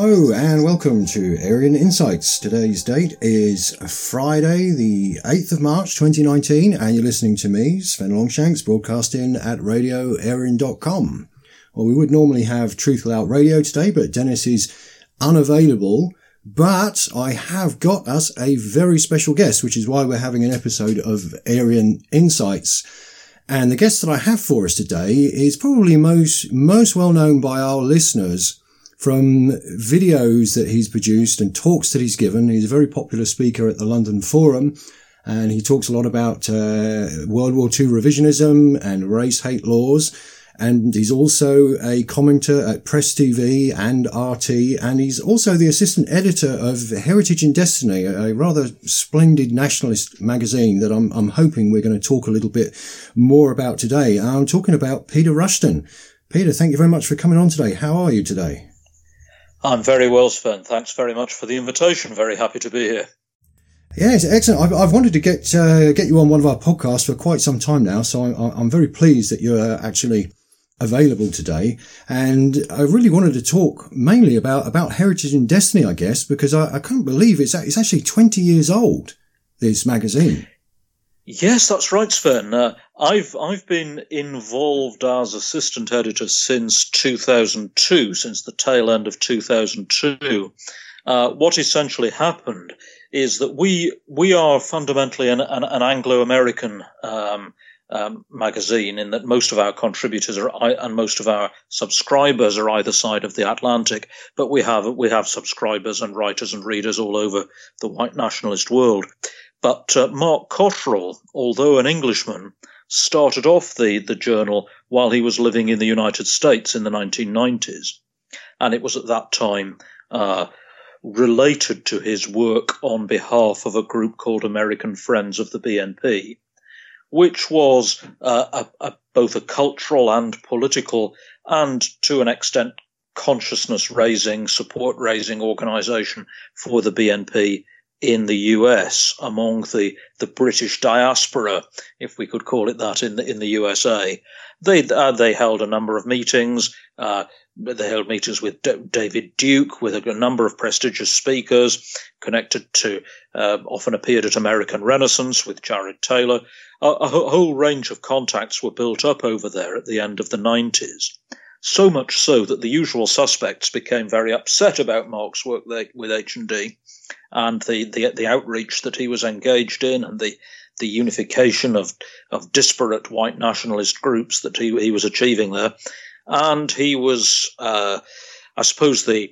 Hello and welcome to Aryan Insights. Today's date is Friday the 8th of March 2019 and you're listening to me, Sven Longshanks, broadcasting at radioaryan.com. Well, we would normally have Truthful Out Radio today, but Dennis is unavailable. But I have got us a very special guest, which is why we're having an episode of Aryan Insights. And the guest that I have for us today is probably most well known by our listeners from videos that he's produced and talks that he's given. He's a very popular speaker at the London Forum, and he talks a lot about World War II revisionism and race hate laws. And he's also a commentator at Press TV and RT, and he's also the assistant editor of Heritage and Destiny, a rather splendid nationalist magazine that I'm hoping we're going to talk a little bit more about today. I'm talking about Peter Rushton. Peter, thank you very much for coming on today. How are you today? I'm very well, Sven. Thanks very much for the invitation. Very happy to be here. Yes, excellent. I've wanted to get you on one of our podcasts for quite some time now, so I'm very pleased that you're actually available today. And I really wanted to talk mainly about Heritage and Destiny, I guess, because I can't believe it's actually 20 years old, this magazine. Yes, that's right, Sven. I've been involved as assistant editor since 2002, since the tail end of 2002. What essentially happened is that we are fundamentally an Anglo-American magazine, in that most of our contributors and most of our subscribers are either side of the Atlantic, but we have subscribers and writers and readers all over the white nationalist world. But Mark Cottrell, although an Englishman, started off the journal while he was living in the United States in the 1990s. And it was at that time related to his work on behalf of a group called American Friends of the BNP, which was both a cultural and political and, to an extent, consciousness-raising, support-raising organization for the BNP in the US, among the British diaspora, if we could call it that, in the USA. They held a number of meetings. They held meetings with David Duke, with a number of prestigious speakers connected to, often appeared at American Renaissance with Jared Taylor. A whole range of contacts were built up over there at the end of the 90s. So much so that the usual suspects became very upset about Mark's work with H&D and the outreach that he was engaged in, and the unification of disparate white nationalist groups that he was achieving there. And he was, I suppose, the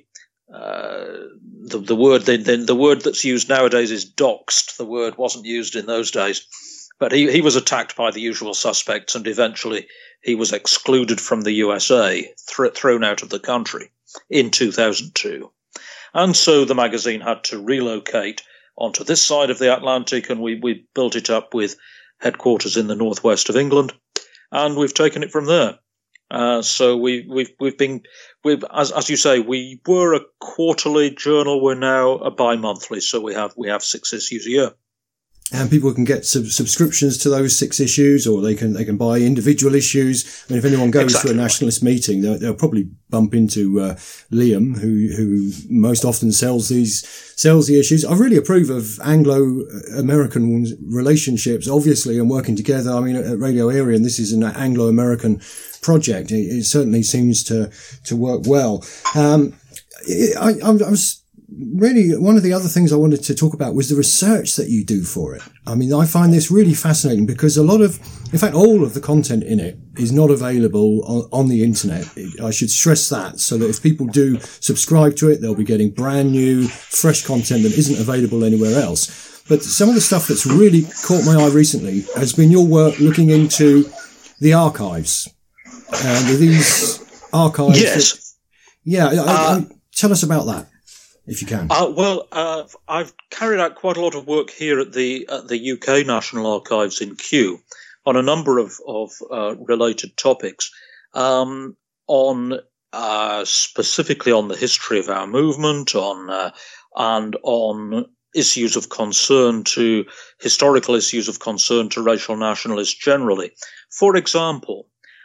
word that's used nowadays is doxed. The word wasn't used in those days. But he was attacked by the usual suspects, and eventually he was excluded from the USA, thrown out of the country in 2002. And so the magazine had to relocate onto this side of the Atlantic, and we built it up with headquarters in the northwest of England, and we've taken it from there. So we've been, as you say, we were a quarterly journal. We're now a bi-monthly, so we have 6 issues a year. And people can get subscriptions to those 6 issues, or they can buy individual issues. I mean, if anyone goes to a nationalist meeting, they'll probably bump into Liam, who most often sells the issues. I really approve of Anglo-American relationships, obviously, and working together. I mean, at Radio Aryan, this is an Anglo-American project. It certainly seems to work well. I was really, one of the other things I wanted to talk about was the research that you do for it. I mean, I find this really fascinating because all of the content in it is not available on the internet. I should stress that, so that if people do subscribe to it, they'll be getting brand new, fresh content that isn't available anywhere else. But some of the stuff that's really caught my eye recently has been your work looking into the archives. These archives. Yes. Tell us about that, if you can. I've carried out quite a lot of work here at the UK National Archives in Kew on a number of related topics, specifically on the history of our movement, and on issues of concern historical issues of concern to racial nationalists generally. For example,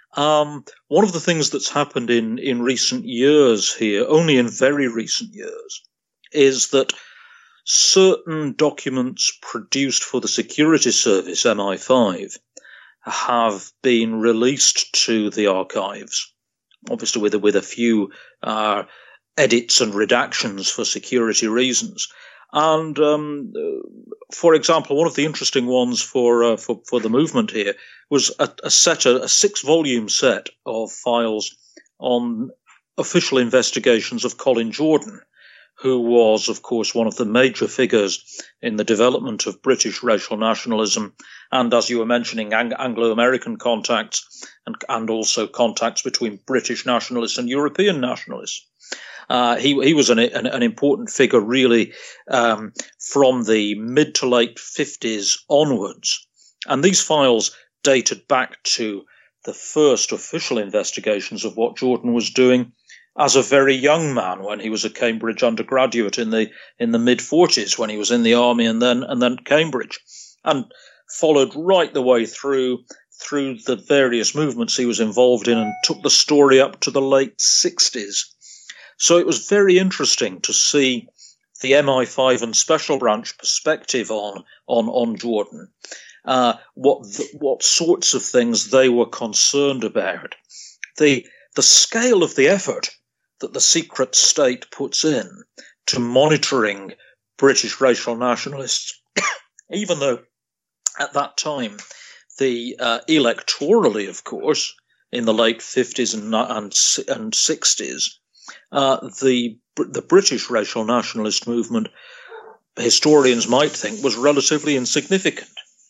One of the things that's happened in recent years here, only in very recent years, is that certain documents produced for the security service, MI5, have been released to the archives, obviously with a few edits and redactions for security reasons. And for example, one of the interesting ones for the movement here was a 6-volume set of files on official investigations of Colin Jordan, who was, of course, one of the major figures in the development of British racial nationalism, and, as you were mentioning, Anglo-American contacts, and also contacts between British nationalists and European nationalists. He was an important figure, really, from the mid to late 50s onwards. And these files dated back to the first official investigations of what Jordan was doing as a very young man, when he was a Cambridge undergraduate in the mid-40s, when he was in the army and then Cambridge, and followed right the way through the various movements he was involved in, and took the story up to the late 60s. So it was very interesting to see the MI5 and Special Branch perspective on Jordan, what sorts of things they were concerned about, the scale of the effort that the secret state puts in to monitoring British racial nationalists, even though at that time, electorally, of course, in the late 50s and 60s, the British racial nationalist movement, historians might think, was relatively insignificant.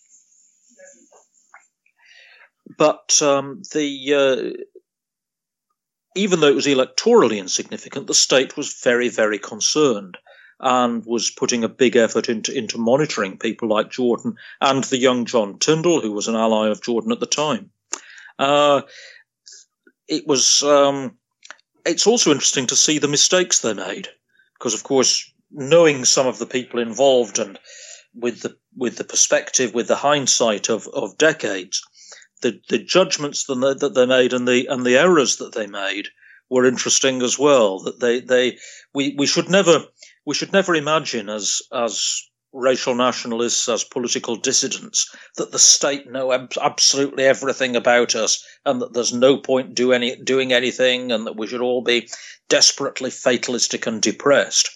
But even though it was electorally insignificant, the state was very, very concerned and was putting a big effort into monitoring people like Jordan and the young John Tyndall, who was an ally of Jordan at the time. It's also interesting to see the mistakes they made, because, of course, knowing some of the people involved and with the perspective, with the hindsight of decades, the judgments that they made and the errors that they made were interesting as well. That we should never imagine as racial nationalists, as political dissidents, that the state know absolutely everything about us and that there's no point doing anything, and that we should all be desperately fatalistic and depressed.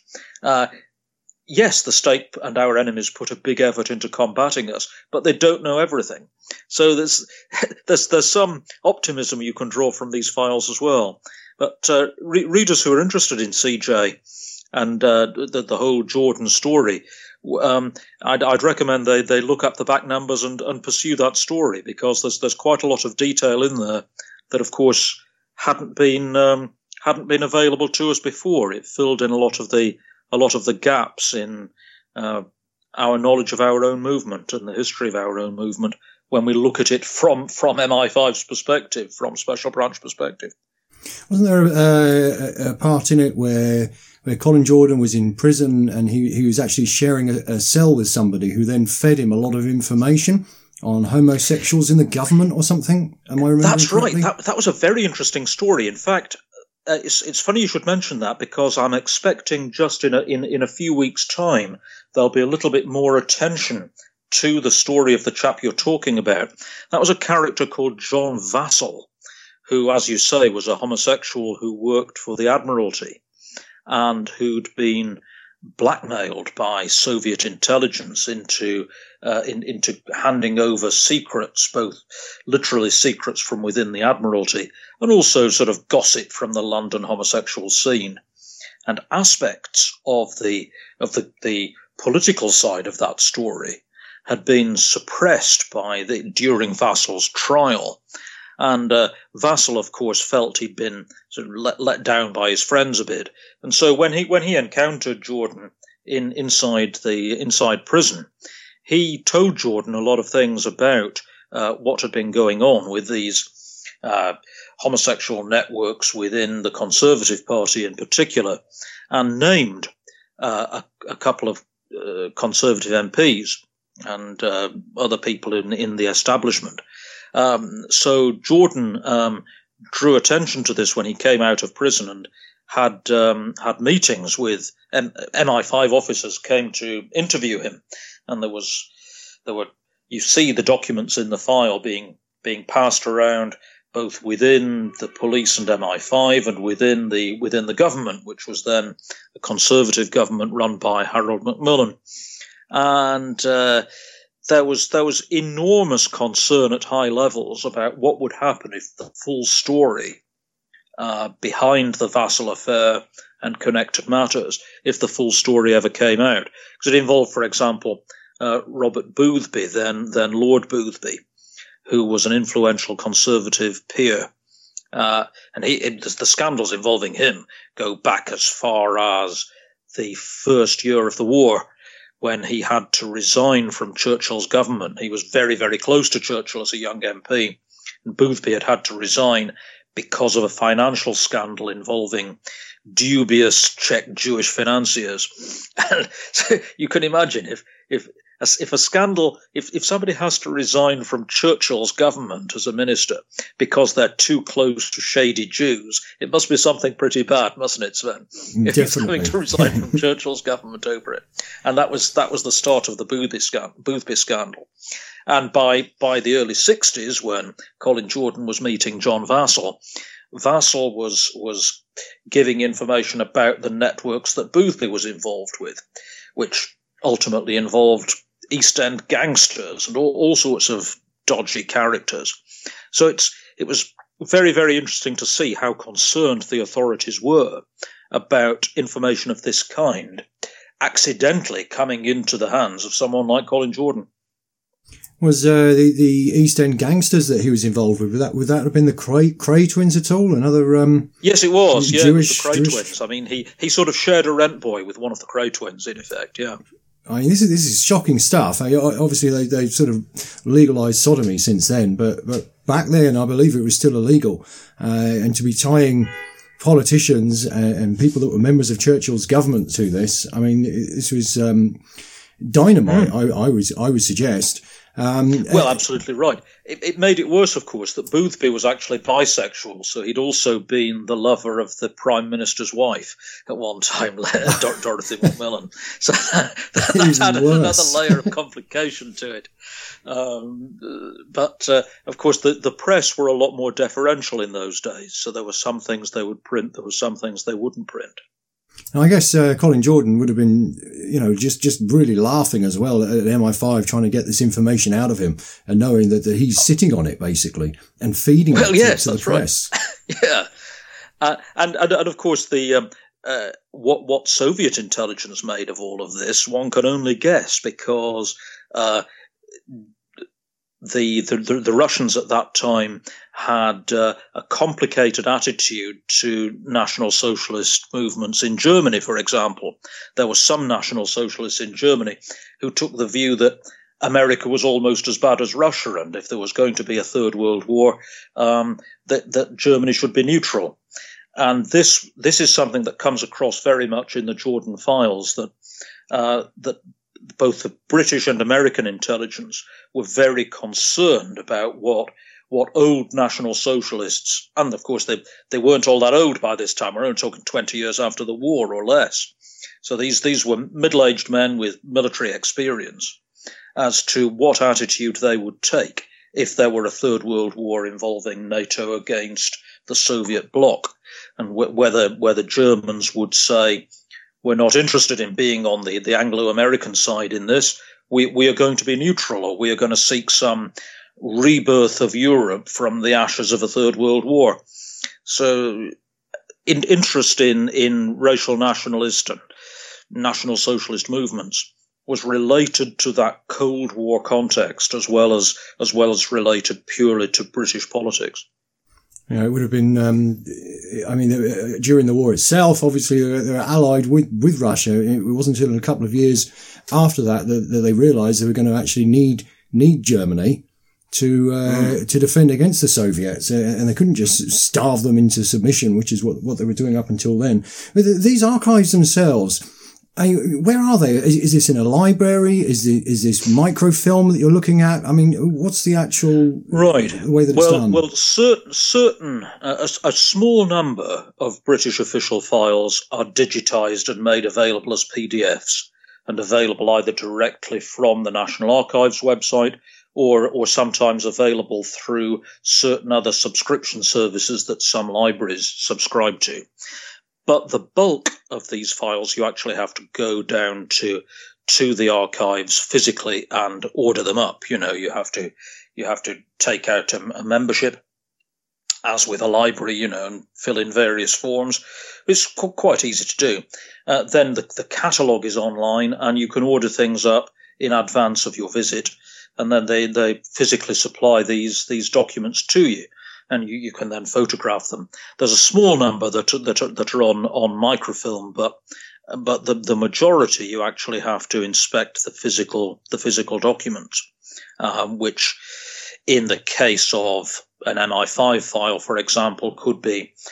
Yes, the state and our enemies put a big effort into combating us, but they don't know everything. So there's some optimism you can draw from these files as well. But readers who are interested in CJ and the whole Jordan story, I'd recommend they look up the back numbers and pursue that story, because there's quite a lot of detail in there that, of course, hadn't been available to us before. It filled in a lot of the gaps in our knowledge of our own movement and the history of our own movement when we look at it from MI5's perspective, from Special Branch perspective. Wasn't there a part in it where Colin Jordan was in prison and he was actually sharing a cell with somebody who then fed him a lot of information on homosexuals in the government or something? Am I remembering That's correctly? Right. That was a very interesting story. In fact, it's funny you should mention that, because I'm expecting just in a few weeks' time there'll be a little bit more attention to the story of the chap you're talking about. That was a character called John Vassall, who, as you say, was a homosexual who worked for the Admiralty and who'd been blackmailed by Soviet intelligence into handing over secrets, both literally secrets from within the Admiralty and also sort of gossip from the London homosexual scene. And aspects of the political side of that story had been suppressed during Vassall's trial. And Vassall, of course, felt he'd been sort of let down by his friends a bit, and so when he encountered Jordan inside prison, he told Jordan a lot of things about what had been going on with these homosexual networks within the Conservative Party in particular, and named a couple of Conservative MPs and other people in the establishment. So Jordan drew attention to this when he came out of prison and had meetings with MI5 officers came to interview him, and there were you see the documents in the file being passed around both within the police and MI5 and within the government, which was then a conservative government run by Harold Macmillan, and there was enormous concern at high levels about what would happen if the full story behind the Vassal affair and connected matters, if the full story ever came out. Because it involved, for example, Robert Boothby, then Lord Boothby, who was an influential conservative peer. And the scandals involving him go back as far as the first year of the war, when he had to resign from Churchill's government. He was very, very close to Churchill as a young MP, and Boothby had to resign because of a financial scandal involving dubious Czech Jewish financiers. And so you can imagine if a scandal, if somebody has to resign from Churchill's government as a minister because they're too close to shady Jews, it must be something pretty bad, mustn't it, Sven? If he's having to resign from Churchill's government over it. And that was the start of the Boothby scandal. And by the early 60s, when Colin Jordan was meeting John Vassall, Vassall was giving information about the networks that Boothby was involved with, which ultimately involved East End gangsters and all sorts of dodgy characters. So it was very, very interesting to see how concerned the authorities were about information of this kind accidentally coming into the hands of someone like Colin Jordan. Was the East End gangsters that he was involved with? Would that have been the Cray twins at all? Another yes, it was. Yeah, Jewish, it was the Cray twins. I mean, he sort of shared a rent boy with one of the Cray twins, in effect. Yeah. I mean, this is shocking stuff. Obviously, they sort of legalised sodomy since then, but back then, I believe it was still illegal. And to be tying politicians and people that were members of Churchill's government to this, I mean, this was dynamite. I would suggest. Well, absolutely right. It made it worse, of course, that Boothby was actually bisexual, so he'd also been the lover of the Prime Minister's wife at one time, Dorothy Macmillan. So that added another layer of complication to it. But of course, the press were a lot more deferential in those days, so there were some things they would print, there were some things they wouldn't print. Now, I guess Colin Jordan would have been, just really laughing as well at MI5 trying to get this information out of him and knowing that he's sitting on it basically and feeding it to the press. Right. Yeah, and of course the what Soviet intelligence made of all of this, one can only guess, because the Russians at that time had a complicated attitude to National Socialist movements in Germany, for example. There were some National Socialists in Germany who took the view that America was almost as bad as Russia, and if there was going to be a Third World War, that Germany should be neutral. And this is something that comes across very much in the Jordan files, that both the British and American intelligence were very concerned about what old National Socialists, and of course they weren't all that old by this time, we're only talking 20 years after the war or less. So these were middle-aged men with military experience, as to what attitude they would take if there were a Third World War involving NATO against the Soviet bloc, and whether Germans would say, we're not interested in being on the Anglo-American side in this. We are going to be neutral, or we are going to seek some rebirth of Europe from the ashes of a Third World War. So interest in racial nationalist and National Socialist movements was related to that Cold War context as well as related purely to British politics. It would have been, during the war itself, obviously they were allied with Russia. It wasn't until a couple of years after that they realised they were going to actually need Germany to defend against the Soviets, and they couldn't just starve them into submission, which is what they were doing up until then. But these archives themselves, Where are they? Is this in a library? Is this microfilm that you're looking at? I mean, what's the actual way that it's done? Well, a small number of British official files are digitised and made available as PDFs, and available either directly from the National Archives website or sometimes available through certain other subscription services that some libraries subscribe to. But the bulk of these files, you actually have to go down to the archives physically and order them up. You have to take out a membership, as with a library, and fill in various forms. It's quite easy to do. Then the catalogue is online, and you can order things up in advance of your visit, and then they physically supply these documents to you. And you can then photograph them. There's a small number that are on microfilm, but the majority you actually have to inspect the physical documents, which in the case of an MI5 file, for example, could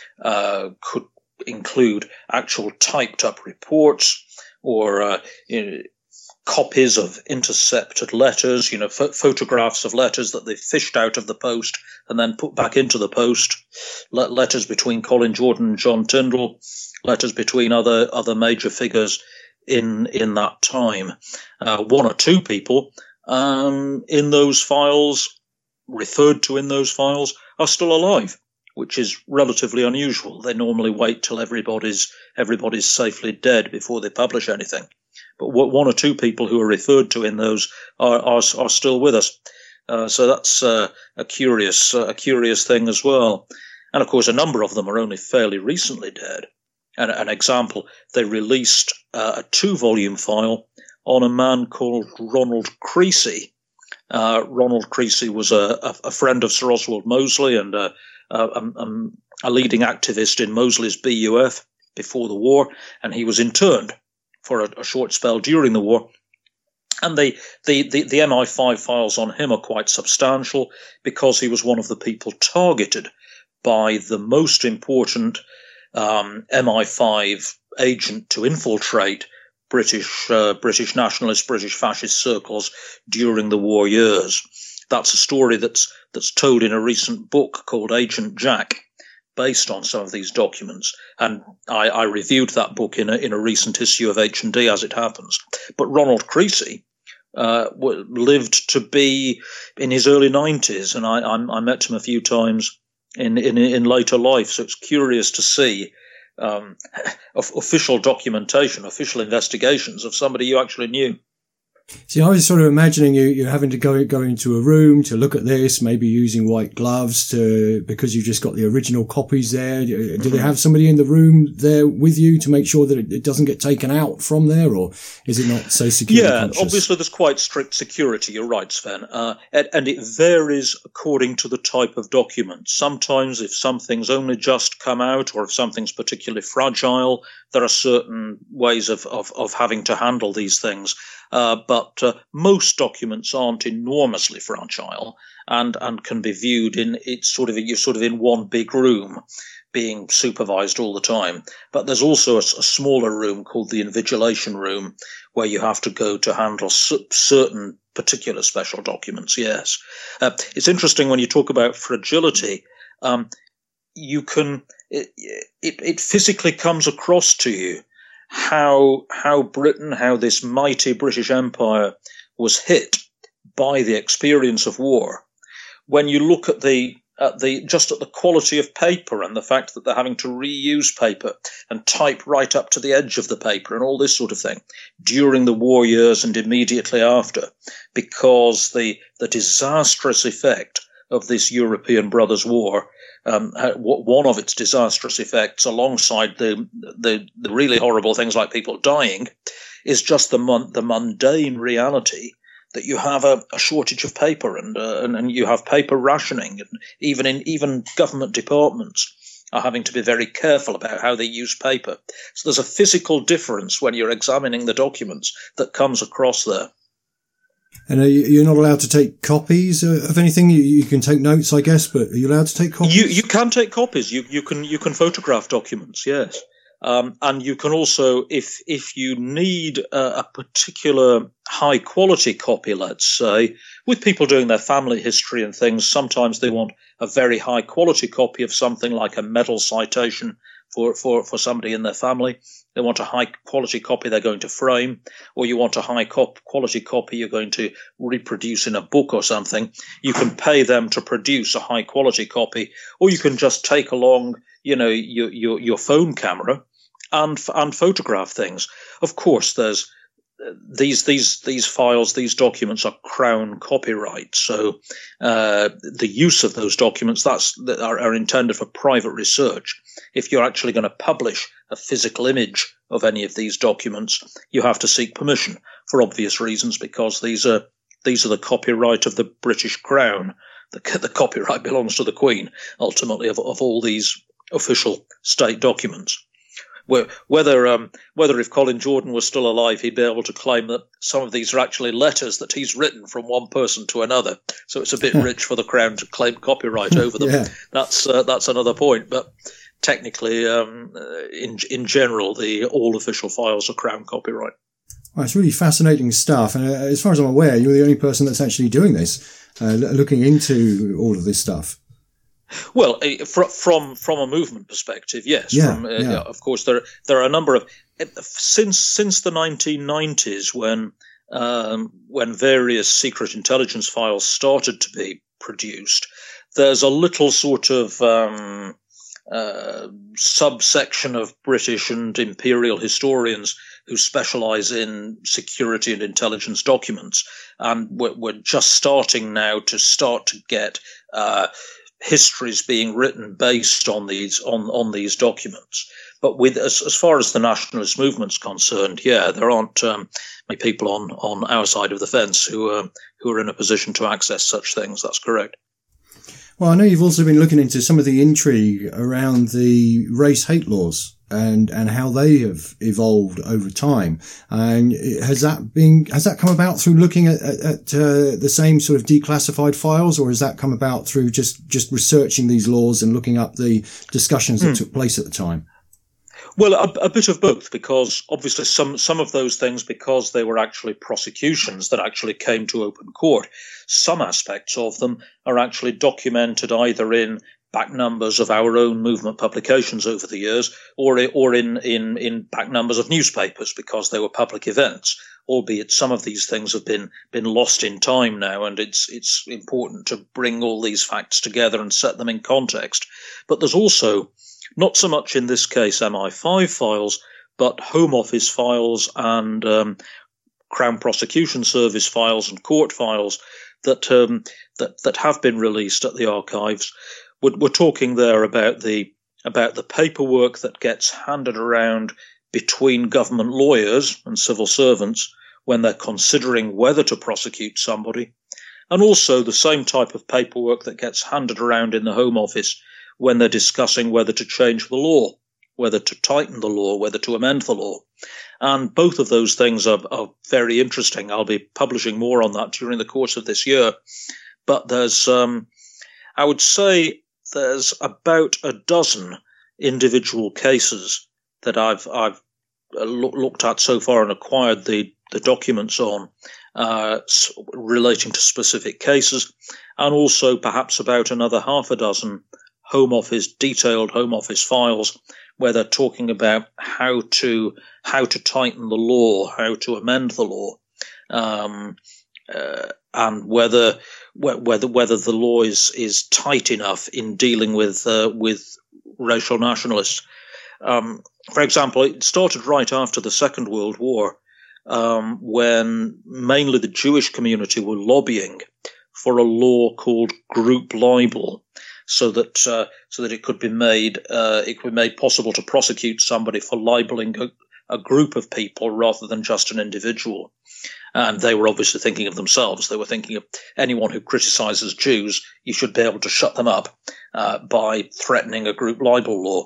include actual typed up reports or copies of intercepted letters, photographs of letters that they fished out of the post and then put back into the post, letters between Colin Jordan and John Tyndall, letters between other major figures in that time. One or two people in those files, referred to in those files, are still alive, which is relatively unusual. They normally wait till everybody's safely dead before they publish anything. But one or two people who are referred to in those are still with us. So that's a curious thing as well. And of course, a number of them are only fairly recently dead. And an example, they released a 2-volume file on a man called Ronald Creasy. Ronald Creasy was a friend of Sir Oswald Mosley and a leading activist in Mosley's BUF before the war, and he was interned for a short spell during the war. And the MI5 files on him are quite substantial because he was one of the people targeted by the most important MI5 agent to infiltrate British nationalist, British fascist circles during the war years. That's a story that's told in a recent book called Agent Jack, based on some of these documents, and I reviewed that book in a recent issue of H&D, as it happens. But Ronald Creasy lived to be in his early 90s, and I met him a few times in later life. So it's curious to see official documentation, official investigations of somebody you actually knew. See, I was sort of imagining you having to go into a room to look at this, maybe using white gloves because you just got the original copies there. Do they have somebody in the room there with you to make sure that it doesn't get taken out from there, or is it not so security conscious? Yeah, obviously there's quite strict security. You're right, Sven. And it varies according to the type of document. Sometimes if something's only just come out or if something's particularly fragile, there are certain ways of having to handle these things. But most documents aren't enormously fragile and can be viewed you're sort of in one big room being supervised all the time. But there's also a smaller room called the invigilation room where you have to go to handle certain particular special documents. Yes. It's interesting when you talk about fragility, it physically comes across to you how this mighty British Empire was hit by the experience of war. When you look at the quality of paper and the fact that they're having to reuse paper and type right up to the edge of the paper and all this sort of thing during the war years and immediately after, because the disastrous effect of this European Brothers' War, one of its disastrous effects, alongside the really horrible things like people dying, is just the mundane reality that you have a shortage of paper and you have paper rationing, and even government departments are having to be very careful about how they use paper. So there's a physical difference when you're examining the documents that comes across there. And you're not allowed to take copies of anything? You can take notes, I guess, but are you allowed to take copies? You can take copies. You can photograph documents, yes. And you can also, if you need a particular high quality copy, let's say, with people doing their family history and things, sometimes they want a very high quality copy of something like a medal citation for somebody in their family. They want a high quality copy they're going to frame, or you want a high quality copy you're going to reproduce in a book or something. You can pay them to produce a high quality copy, or you can just take along, your phone camera and photograph things. Of course, there's these files, these documents are Crown copyright, so the use of those documents are intended for private research. If you're actually going to publish a physical image of any of these documents, you have to seek permission for obvious reasons, because these are the copyright of the British Crown. The copyright belongs to the Queen, ultimately, of all these official state documents. Whether if Colin Jordan was still alive, he'd be able to claim that some of these are actually letters that he's written from one person to another. So it's a bit rich for the Crown to claim copyright over them. Yeah. That's another point. But technically, in general, all official files are Crown copyright. Well, it's really fascinating stuff. And as far as I'm aware, you're the only person that's actually doing this, looking into all of this stuff. Well, from a movement perspective, yes. Yeah. Of course, there are a number of since the 1990s, when various secret intelligence files started to be produced. There's a little sort of subsection of British and imperial historians who specialise in security and intelligence documents, and we're just starting now to get histories being written based on these documents. But as far as the nationalist movement's concerned, there aren't many people on our side of the fence who are in a position to access such things. That's correct. Well, I know you've also been looking into some of the intrigue around the race hate laws and how they have evolved over time. And has that come about through looking at the same sort of declassified files, or has that come about through just researching these laws and looking up the discussions that took place at the time? Well, a bit of both, because obviously some of those things, because they were actually prosecutions that actually came to open court, some aspects of them are actually documented either in back numbers of our own movement publications over the years, or in back numbers of newspapers, because they were public events. Albeit some of these things have been lost in time now, and it's important to bring all these facts together and set them in context. But there's also, not so much in this case MI5 files, but Home Office files and Crown Prosecution Service files and court files that have been released at the archives. We're talking there about the paperwork that gets handed around between government lawyers and civil servants when they're considering whether to prosecute somebody, and also the same type of paperwork that gets handed around in the Home Office when they're discussing whether to change the law, whether to tighten the law, whether to amend the law. And both of those things are very interesting. I'll be publishing more on that during the course of this year. But there's, I would say there's about a dozen individual cases that I've looked at so far and acquired the documents on, relating to specific cases, and also perhaps about another half a dozen detailed Home Office files where they're talking about how to tighten the law, how to amend the law, and whether the law is tight enough in dealing with racial nationalists. For example, it started right after the Second World War, when mainly the Jewish community were lobbying for a law called group libel, so that it could be made possible to prosecute somebody for libeling a group of people rather than just an individual. And they were obviously thinking of themselves. They were thinking of anyone who criticizes Jews, you should be able to shut them up by threatening a group libel law.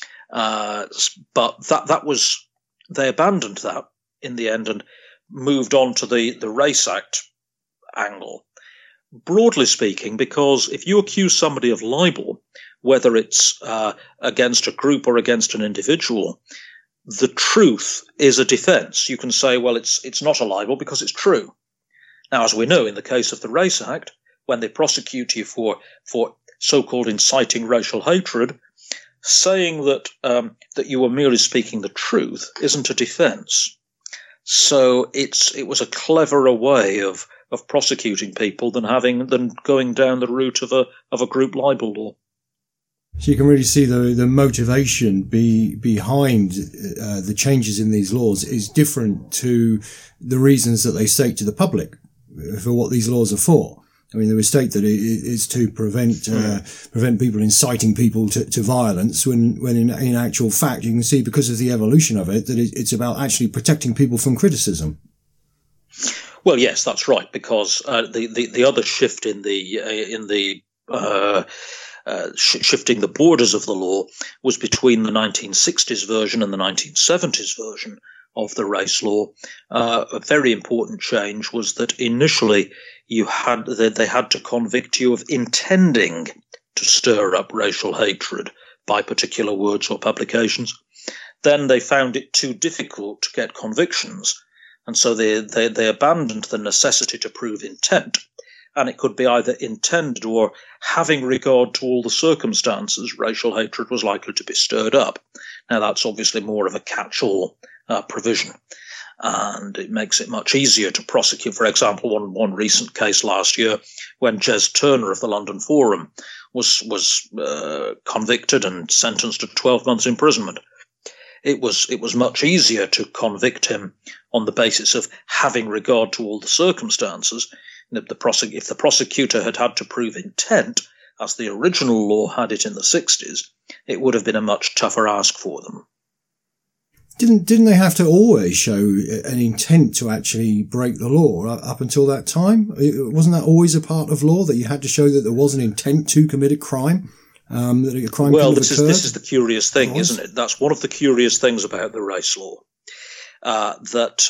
But they abandoned that in the end and moved on to the Race Act angle, broadly speaking, because if you accuse somebody of libel, whether it's against a group or against an individual, the truth is a defence. You can say, well, it's not a libel because it's true. Now, as we know, in the case of the Race Act, when they prosecute you for so-called inciting racial hatred, saying that you were merely speaking the truth isn't a defence. So it was a cleverer way of prosecuting people than going down the route of a group libel law. So you can really see the motivation behind the changes in these laws is different to the reasons that they state to the public for what these laws are for. I mean, they would state that it's to prevent people inciting people to violence, when in actual fact you can see, because of the evolution of it, that it's about actually protecting people from criticism. Well, yes, that's right, because the other shift shifting the borders of the law was between the 1960s version and the 1970s version of the race law. A very important change was that initially they had to convict you of intending to stir up racial hatred by particular words or publications. Then they found it too difficult to get convictions, and so they abandoned the necessity to prove intent. And it could be either intended or having regard to all the circumstances racial hatred was likely to be stirred up. Now, that's obviously more of a catch-all provision, and it makes it much easier to prosecute. For example, one recent case last year, when Jez Turner of the London Forum was convicted and sentenced to 12 months imprisonment. It was much easier to convict him on the basis of having regard to all the circumstances. If the prosecutor had to prove intent, as the original law had it in the 60s, it would have been a much tougher ask for them. Didn't they have to always show an intent to actually break the law up until that time? Wasn't that always a part of law, that you had to show that there was an intent to commit a crime? That a crime well, this is the curious thing, isn't it? That's one of the curious things about the race law, that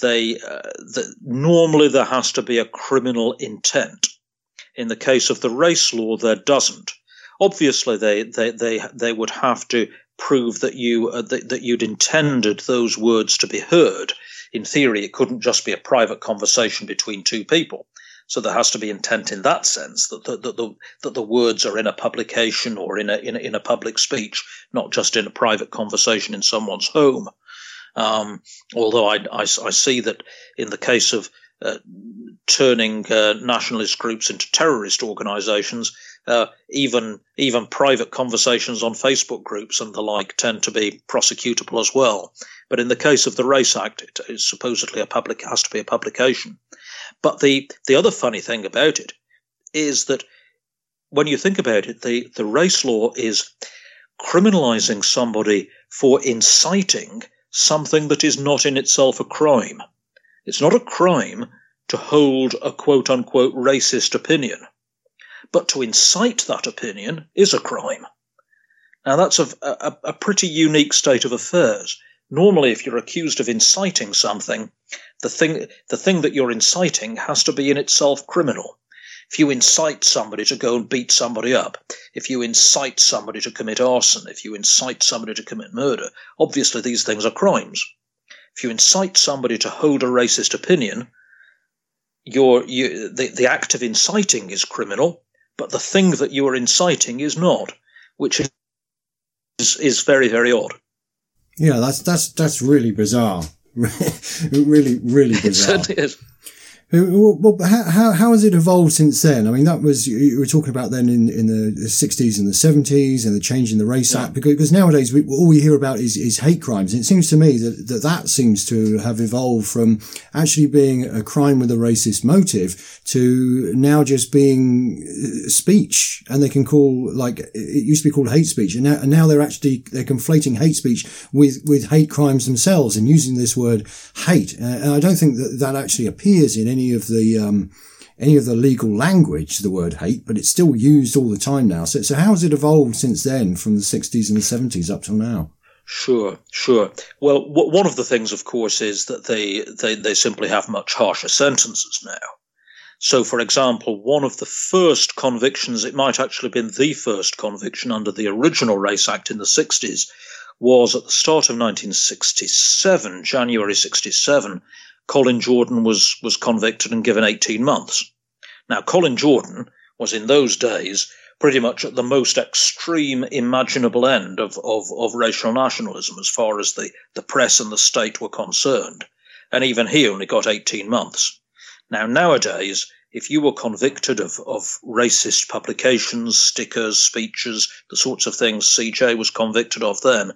normally there has to be a criminal intent. In the case of the race law, there doesn't. Obviously, they would have to prove that you'd intended those words to be heard. In theory, it couldn't just be a private conversation between two people. So there has to be intent in that sense, that the words are in a publication or in a public speech, not just in a private conversation in someone's home. Although I see that in the case of turning nationalist groups into terrorist organizations, even private conversations on Facebook groups and the like tend to be prosecutable as well. But in the case of the Race Act, it is supposedly has to be a publication. But the other funny thing about it is that when you think about it, the race law is criminalizing somebody for inciting something that is not in itself a crime. It's not a crime to hold a quote-unquote racist opinion, but to incite that opinion is a crime. Now, that's a pretty unique state of affairs. Normally, if you're accused of inciting something, the thing that you're inciting has to be in itself criminal. If you incite somebody to go and beat somebody up, if you incite somebody to commit arson, if you incite somebody to commit murder, obviously these things are crimes. If you incite somebody to hold a racist opinion, the act of inciting is criminal, but the thing that you are inciting is not, which is very, very odd. Yeah, that's really bizarre. really, really bizarre. It certainly is. Well, how has it evolved since then? I mean, you were talking about then in the 60s and the 70s and the change in the Race Act, because nowadays all we hear about is hate crimes. And it seems to me that seems to have evolved from actually being a crime with a racist motive to now just being speech. And they can call, like, it used to be called hate speech. And now they're conflating hate speech with hate crimes themselves and using this word hate. And I don't think that actually appears in any of the legal language, the word hate, but it's still used all the time now. So how has it evolved since then, from the 60s and the 70s up till now? Sure. Well, one of the things, of course, is that they simply have much harsher sentences now. So, for example, one of the first convictions, it might actually have been the first conviction under the original Race Act in the 60s, was at the start of 1967, January 67, Colin Jordan was convicted and given 18 months. Now, Colin Jordan was in those days pretty much at the most extreme imaginable end of racial nationalism as far as the press and the state were concerned. And even he only got 18 months. Now, nowadays, if you were convicted of racist publications, stickers, speeches, the sorts of things CJ was convicted of then,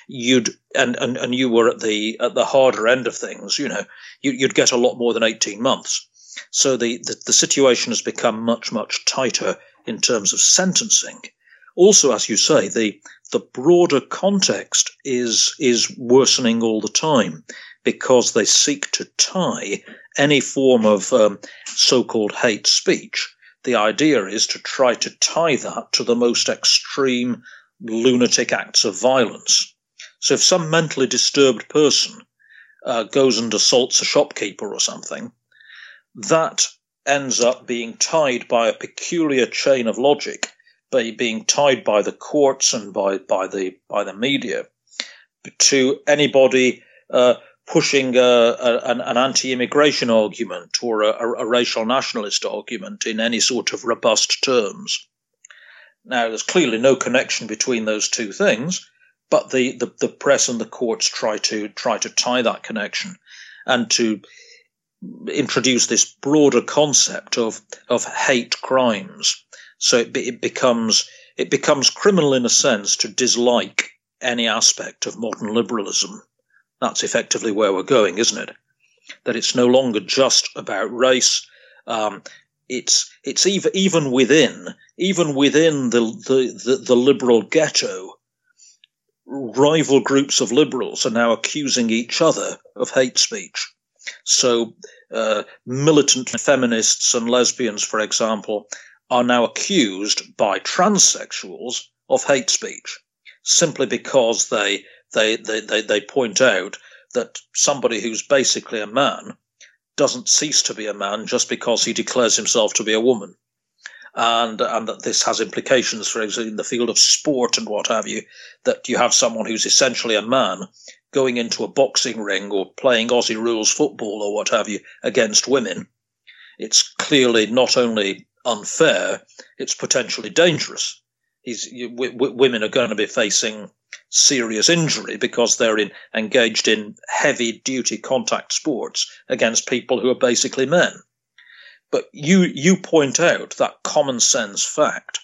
and you were at the harder end of things, you'd get a lot more than 18 months. So the situation has become much, much tighter in terms of sentencing. Also, as you say, the broader context is worsening all the time because they seek to tie any form of so-called hate speech. The idea is to try to tie that to the most extreme lunatic acts of violence. So if some mentally disturbed person goes and assaults a shopkeeper or something, that ends up being tied by a peculiar chain of logic, being tied by the courts and by the media to anybody pushing an anti-immigration argument or a racial nationalist argument in any sort of robust terms. Now, there's clearly no connection between those two things, but the press and the courts try to tie that connection and to introduce this broader concept of hate crimes. So it becomes criminal in a sense to dislike any aspect of modern liberalism. That's effectively where we're going, isn't it? That it's no longer just about race. It's even within the liberal ghetto, rival groups of liberals are now accusing each other of hate speech. So militant feminists and lesbians, for example, are now accused by transsexuals of hate speech simply because they point out that somebody who's basically a man doesn't cease to be a man just because he declares himself to be a woman. And that this has implications, for example, in the field of sport and what have you, that you have someone who's essentially a man going into a boxing ring or playing Aussie rules football or what have you against women. It's clearly not only unfair, it's potentially dangerous. Women are going to be facing serious injury because they're engaged in heavy-duty contact sports against people who are basically men. But you point out that common sense fact.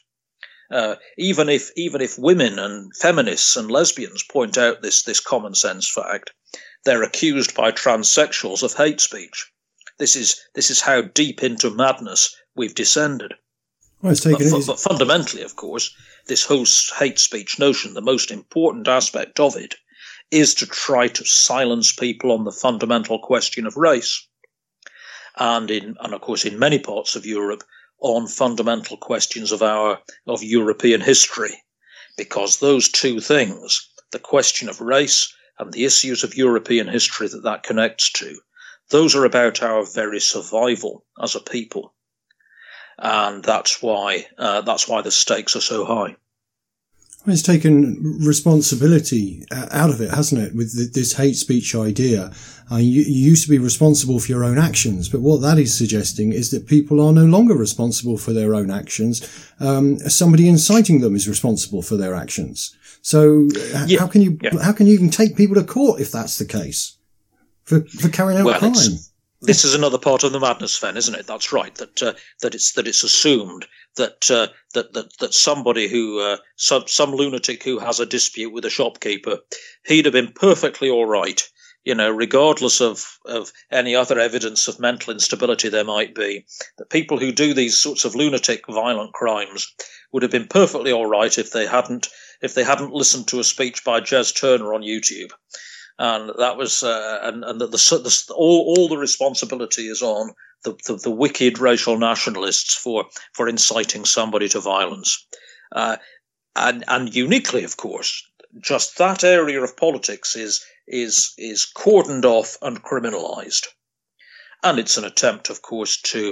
Even if women and feminists and lesbians point out this common sense fact, they're accused by transsexuals of hate speech. This is how deep into madness we've descended. Well, but fundamentally, of course, this whole hate speech notion, the most important aspect of it, is to try to silence people on the fundamental question of race. And of course, in many parts of Europe, on fundamental questions of European history, because those two things, the question of race and the issues of European history that connects to, those are about our very survival as a people, and that's why the stakes are so high. It's taken responsibility out of it, hasn't it, with this hate speech idea? You used to be responsible for your own actions, but what that is suggesting is that people are no longer responsible for their own actions. Somebody inciting them is responsible for their actions. So how can you even take people to court if that's the case for carrying out crime? This is another part of the madness, Sven, isn't it? That's right. That it's assumed that somebody who some lunatic who has a dispute with a shopkeeper, he'd have been perfectly all right, regardless of any other evidence of mental instability there might be. That people who do these sorts of lunatic, violent crimes would have been perfectly all right if they hadn't listened to a speech by Jez Turner on YouTube. And that was, all the responsibility is on the wicked racial nationalists for inciting somebody to violence, and uniquely, of course, just that area of politics is cordoned off and criminalised, And it's an attempt, of course, to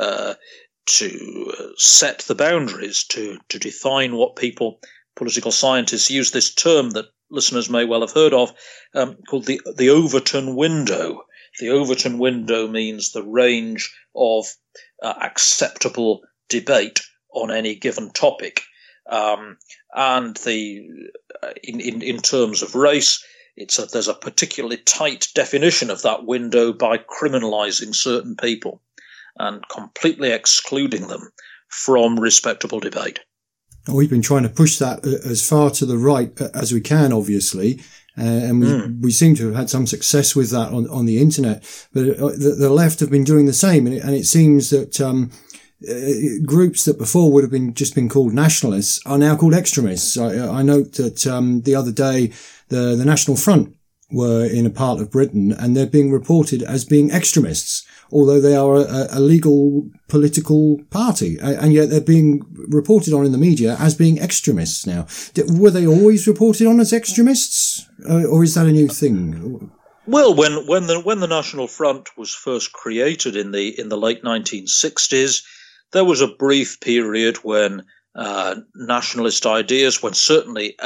set the boundaries, to define what political scientists use this term that listeners may well have heard of, called the Overton window. The Overton window means the range of acceptable debate on any given topic. And in terms of race, there's a particularly tight definition of that window by criminalizing certain people and completely excluding them from respectable debate. We've been trying to push that as far to the right as we can, obviously, and we seem to have had some success with that on the internet. But the left have been doing the same, and it seems that groups that before would have just been called nationalists are now called extremists. I note that the other day the National Front were in a part of Britain, and they're being reported as being extremists, although they are a legal political party, and yet they're being reported on in the media as being extremists now. Were they always reported on as extremists, or is that a new thing? Well, when the National Front was first created in the late 1960s, there was a brief period when nationalist ideas, when certainly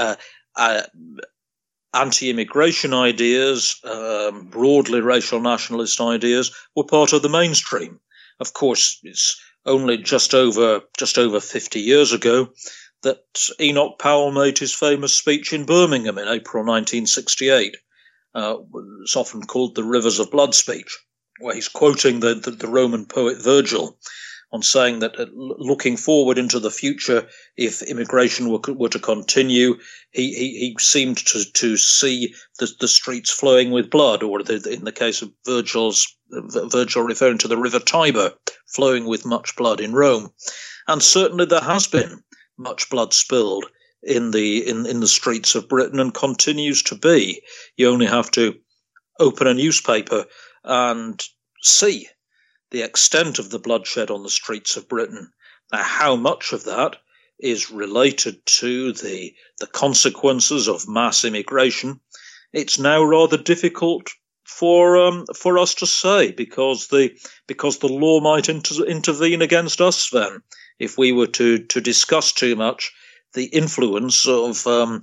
anti-immigration ideas, broadly racial nationalist ideas, were part of the mainstream. Of course, it's only just over 50 years ago that Enoch Powell made his famous speech in Birmingham in April 1968. It's often called the Rivers of Blood speech, where he's quoting the Roman poet Virgil on saying that looking forward into the future, if immigration were to continue, he seemed to see the streets flowing with blood, or in the case of Virgil referring to the River Tiber flowing with much blood in Rome. And certainly there has been much blood spilled in the streets of Britain, and continues to be. You only have to open a newspaper and see the extent of the bloodshed on the streets of Britain. Now, how much of that is related to the consequences of mass immigration, it's now rather difficult for us to say, because the law might intervene against us, Sven, if we were to discuss too much the influence of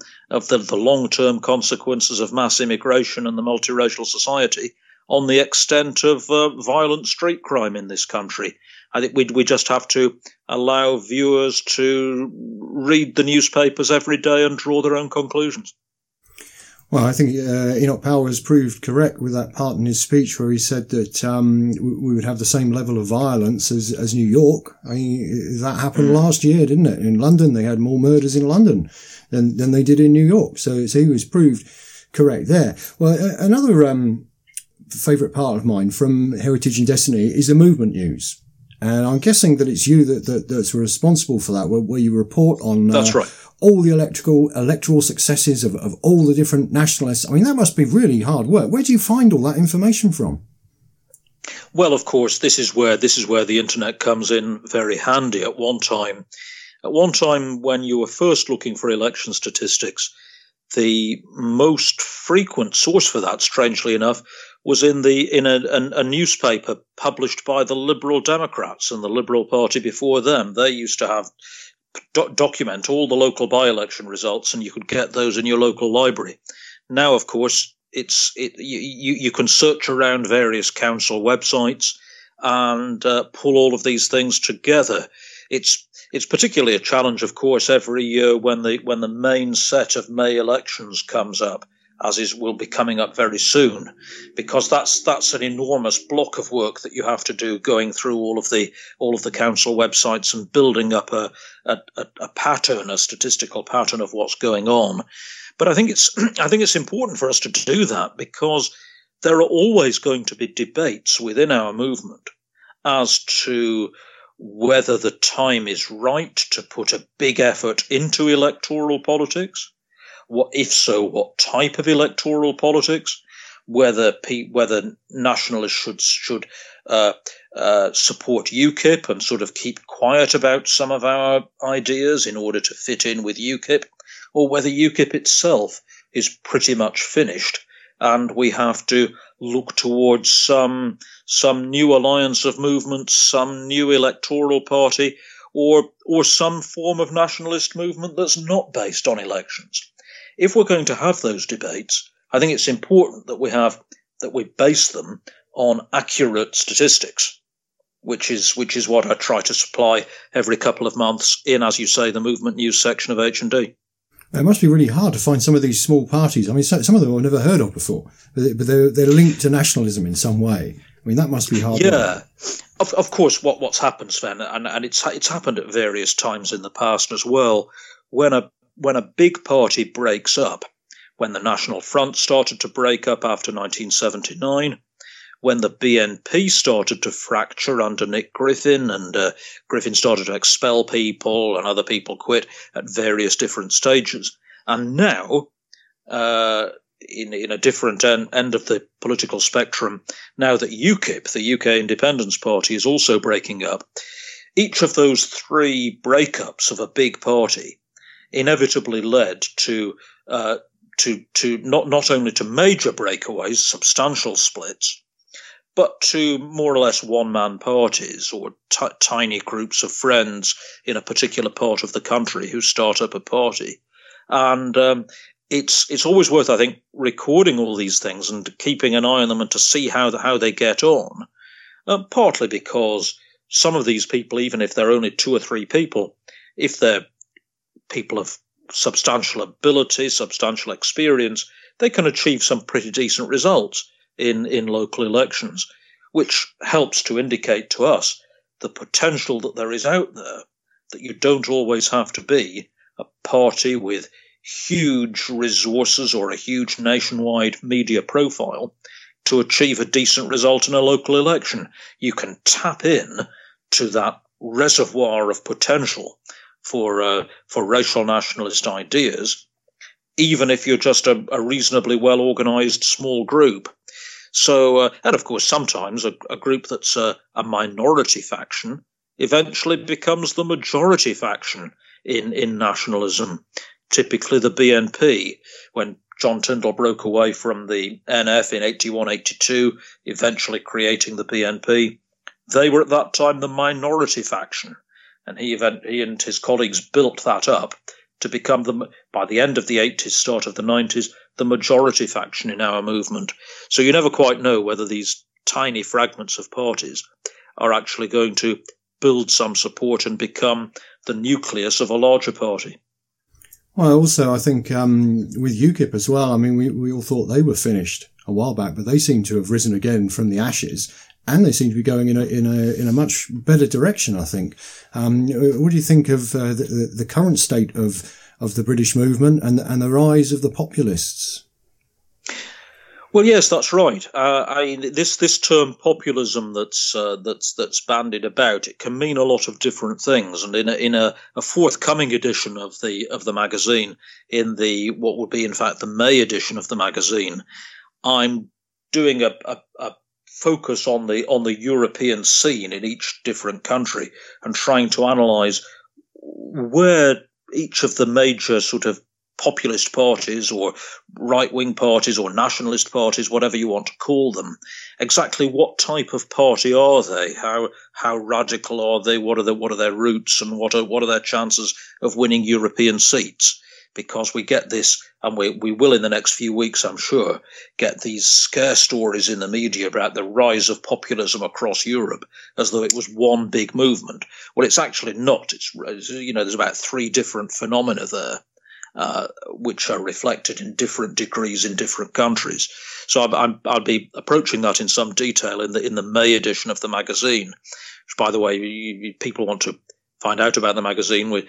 the long-term consequences of mass immigration and the multiracial society on the extent of violent street crime in this country. I think we just have to allow viewers to read the newspapers every day and draw their own conclusions. Well, I think Enoch Powell has proved correct with that part in his speech where he said that we would have the same level of violence as New York. I mean, that happened last year, didn't it? In London, they had more murders in London than they did in New York. So he was proved correct there. Well, another favourite part of mine from Heritage and Destiny is the movement news. And I'm guessing that it's you that's responsible for that, where you report on that's right. all the electoral successes of all the different nationalists. I mean, that must be really hard work. Where do you find all that information from? Well, of course, this is where the internet comes in very handy. At one time, when you were first looking for election statistics, the most frequent source for that, strangely enough, was in a newspaper published by the Liberal Democrats and the Liberal Party before them. They used to have document all the local by-election results, and you could get those in your local library. Now, of course, you can search around various council websites and pull all of these things together. It's particularly a challenge, of course, every year when the main set of May elections comes up, as will be coming up very soon, because that's an enormous block of work that you have to do, going through all of the council websites and building up a pattern, a statistical pattern of what's going on. But I think it's important for us to do that, because there are always going to be debates within our movement as to whether the time is right to put a big effort into electoral politics. If so, what type of electoral politics? Whether nationalists should support UKIP and sort of keep quiet about some of our ideas in order to fit in with UKIP, or whether UKIP itself is pretty much finished and we have to look towards some new alliance of movements, some new electoral party, or some form of nationalist movement that's not based on elections. If we're going to have those debates, I think it's important that we base them on accurate statistics, which is what I try to supply every couple of months in, as you say, the movement news section of H&D. It must be really hard to find some of these small parties. I mean, some of them I've never heard of before, but they're linked to nationalism in some way. I mean, that must be hard. Yeah, of course. What's happened, Sven, and it's happened at various times in the past as well. When a big party breaks up, when the National Front started to break up after 1979. When the BNP started to fracture under Nick Griffin, and Griffin started to expel people and other people quit at various different stages. And now, in a different end of the political spectrum, now that UKIP, the UK Independence Party, is also breaking up, each of those three breakups of a big party inevitably led to not only to major breakaways, substantial splits, but to more or less one-man parties or tiny groups of friends in a particular part of the country who start up a party. And it's always worth, I think, recording all these things and keeping an eye on them and to see how they get on, partly because some of these people, even if they're only two or three people, if they're people of substantial ability, substantial experience, they can achieve some pretty decent results in local elections, which helps to indicate to us the potential that there is out there, that you don't always have to be a party with huge resources or a huge nationwide media profile to achieve a decent result in a local election. You can tap in to that reservoir of potential for racial nationalist ideas, even if you're just a reasonably well-organized small group. So, and of course, sometimes a group that's a minority faction eventually becomes the majority faction in nationalism. Typically the BNP, when John Tyndall broke away from the NF in 81-82, eventually creating the BNP, they were at that time the minority faction. And he and his colleagues built that up to become, by the end of the 80s, start of the 90s, the majority faction in our movement. So you never quite know whether these tiny fragments of parties are actually going to build some support and become the nucleus of a larger party. Well, also, I think with UKIP as well, I mean, we all thought they were finished a while back, but they seem to have risen again from the ashes. And they seem to be going in a much better direction, I think. What do you think of the current state of the British movement and the rise of the populists? Well, yes, that's right. This term populism that's bandied about, it can mean a lot of different things. And in a forthcoming edition of the magazine, in what would be in fact the May edition of the magazine, I'm doing a focus on the European scene in each different country and trying to analyse where each of the major sort of populist parties or right-wing parties or nationalist parties, whatever you want to call them, exactly what type of party are they? How radical are they? What are their roots, and what are their chances of winning European seats? Because we get this, and we will in the next few weeks, I'm sure, get these scare stories in the media about the rise of populism across Europe as though it was one big movement. Well, it's actually not. It's there's about three different phenomena there, which are reflected in different degrees in different countries. So I'll be approaching that in some detail in the May edition of the magazine, which, by the way, people want to find out about the magazine with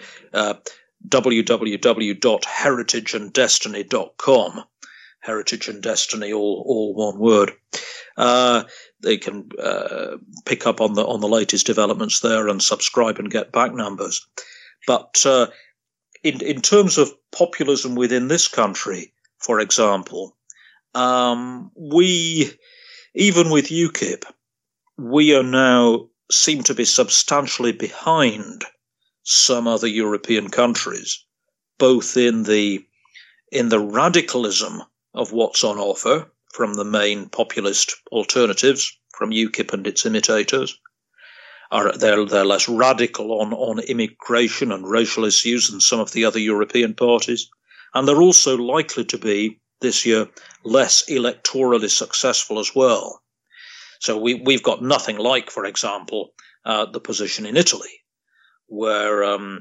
www.heritageanddestiny.com. Heritage and Destiny, all one word. They can pick up on the latest developments there and subscribe and get back numbers. But in terms of populism within this country, for example, we, even with UKIP, we are now seem to be substantially behind some other European countries, both in the radicalism of what's on offer, from the main populist alternatives, from UKIP and its imitators. They're less radical on immigration and racial issues than some of the other European parties. And they're also likely to be, this year, less electorally successful as well. So we've got nothing like, for example, the position in Italy, where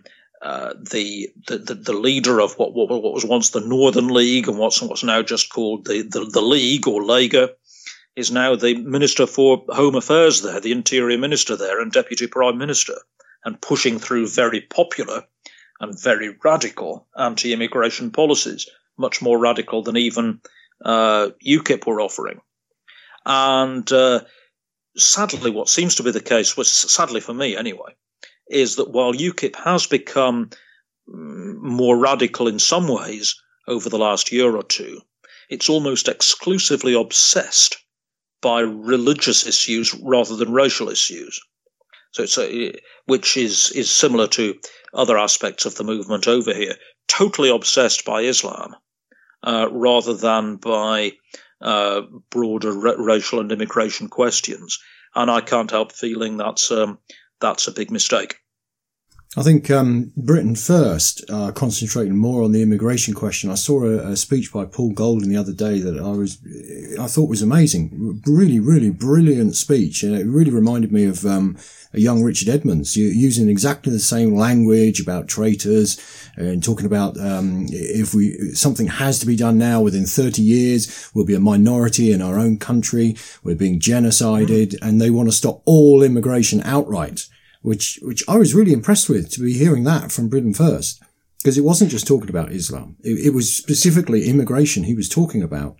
the leader of what was once the Northern League and what's now just called the League or Lega is now the Minister for Home Affairs there, the Interior Minister there, and Deputy Prime Minister, and pushing through very popular and very radical anti-immigration policies, much more radical than even UKIP were offering. And sadly, what seems to be the case, sadly for me anyway, is that while UKIP has become more radical in some ways over the last year or two, it's almost exclusively obsessed by religious issues rather than racial issues. So which is similar to other aspects of the movement over here, totally obsessed by Islam rather than by broader racial and immigration questions. And I can't help feeling that's a big mistake. I think Britain First, concentrating more on the immigration question. I saw a speech by Paul Golding the other day that I thought was amazing. Really, really brilliant speech. And it really reminded me of a young Richard Edmonds, using exactly the same language about traitors and talking about something has to be done now within 30 years, we'll be a minority in our own country, we're being genocided, and they want to stop all immigration outright. Which I was really impressed with, to be hearing that from Britain First, because it wasn't just talking about Islam. It was specifically immigration he was talking about.